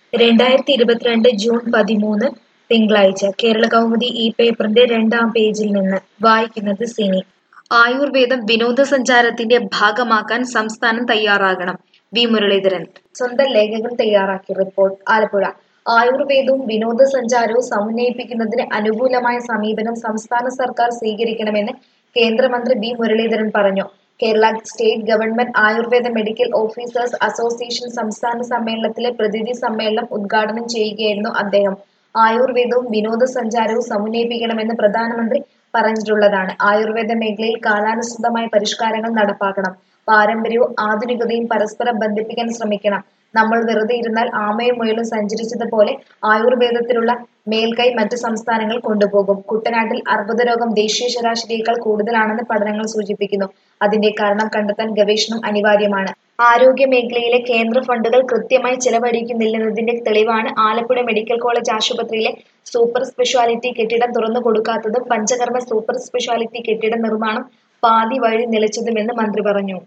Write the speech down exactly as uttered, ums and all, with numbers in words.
രണ്ടായിരത്തി ഇരുപത്തിരണ്ട് ജൂൺ പതിമൂന്ന് തിങ്കളാഴ്ച കേരളകൗമുദി ഈ പേപ്പറിന്റെ രണ്ടാം പേജിൽ നിന്ന് വായിക്കുന്നത് സിനി. ആയുർവേദം വിനോദസഞ്ചാരത്തിന്റെ ഭാഗമാക്കാൻ സംസ്ഥാനം തയ്യാറാകണം. വി മുരളീധരൻ സ്വന്തം ലേഖകൻ തയ്യാറാക്കിയ റിപ്പോർട്ട്. ആലപ്പുഴ ആയുർവേദവും വിനോദസഞ്ചാരവും സമന്വയിപ്പിക്കുന്നതിന് അനുകൂലമായ സമീപനം സംസ്ഥാന സർക്കാർ സ്വീകരിക്കണമെന്ന് കേന്ദ്രമന്ത്രി വി മുരളീധരൻ പറഞ്ഞു. Kerala state government Ayurveda medical officers association സംസ്ഥാന സമ്മേളനത്തിലെ പ്രതിനിധി സമ്മേളനം ഉദ്ഘാടനം ചെയ്യുകയായിരുന്നു അദ്ദേഹം. ആയുർവേദവും വിനോദസഞ്ചാരവും സമന്വയിപ്പിക്കണമെന്ന് പ്രധാനമന്ത്രി പറഞ്ഞിട്ടുള്ളതാണ്. ആയുർവേദ മേഖലയിൽ കാലാനുസൃതമായ പരിഷ്കാരങ്ങൾ നടപ്പാക്കണം. പാരമ്പര്യവും ആധുനികതയും പരസ്പരം ബന്ധിപ്പിക്കാൻ ശ്രമിക്കണം. നമ്മൾ വെറുതെ ഇരുന്നാൽ ആമയും മുയലും സഞ്ചരിച്ചതുപോലെ ആയുർവേദത്തിലുള്ള മേൽക്കൈ മറ്റു സംസ്ഥാനങ്ങൾ കൊണ്ടുപോകും. കുട്ടനാട്ടിൽ അർബുദരോഗം ദേശീയ ശരാശരിയേക്കാൾ കൂടുതലാണെന്ന് പഠനങ്ങൾ സൂചിപ്പിക്കുന്നു. അതിന്റെ കാരണം കണ്ടെത്താൻ ഗവേഷണം അനിവാര്യമാണ്. ആരോഗ്യ മേഖലയിലെ കേന്ദ്ര ഫണ്ടുകൾ കൃത്യമായി ചെലവഴിക്കുന്നില്ലെന്നതിന്റെ തെളിവാണ് ആലപ്പുഴ മെഡിക്കൽ കോളേജ് ആശുപത്രിയിലെ സൂപ്പർ സ്പെഷ്യാലിറ്റി കെട്ടിടം തുറന്നു കൊടുക്കാത്തതും പഞ്ചകർമ്മ സൂപ്പർ സ്പെഷ്യാലിറ്റി കെട്ടിട നിർമ്മാണം പാതി വഴി നിലച്ചതുമെന്ന് മന്ത്രി പറഞ്ഞു.